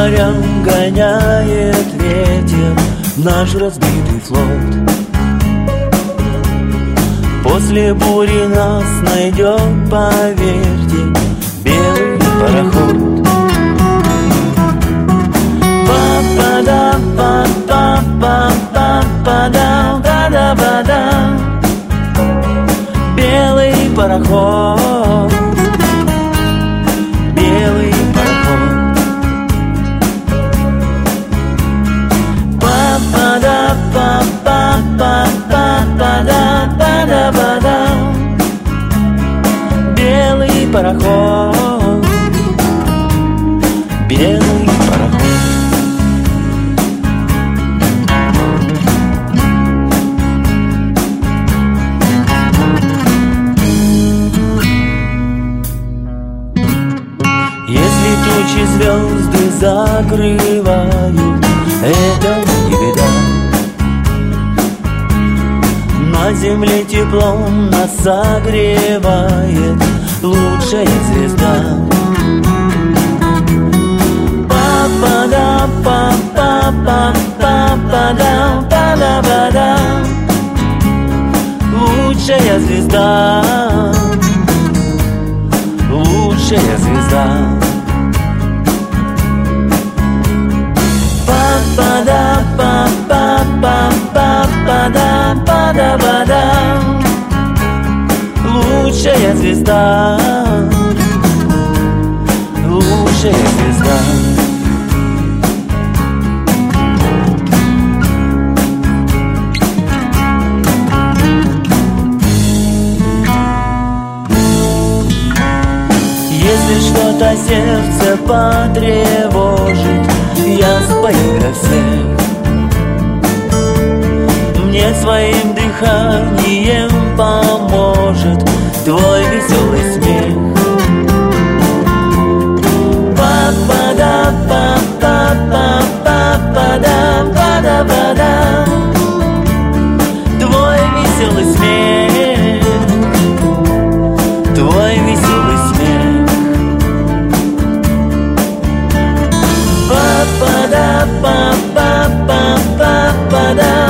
морям гоняет ветер наш разбитый флот. После бури нас найдет, поверьте, белый пароход. Па-па-да-па-па-па-па-да-па-да. Белый пароход, белый пароход. Па-па-да-па-па-па-па-да-па-да. Белый пароход, белый пароход. Если тучи звезды закрывают, это не беда. На земле теплом нас согревает лучшая звезда. Па-па-да-па-па-па-па-да-па-да-па-да. Лучшая звезда, лучшая звезда. Па-па-да-па-па-па-па-да-па-да. Лучшая звезда, лучшая звезда. Если что-то сердце потревожит, я спою для всех. Мне своим дыханием поможет твой веселый смех. Па-па-да-па-па-па-па-да-па-да-па-да. Твой веселый смех, твой веселый смех. Па-па-да-па-па-па-па-па-да.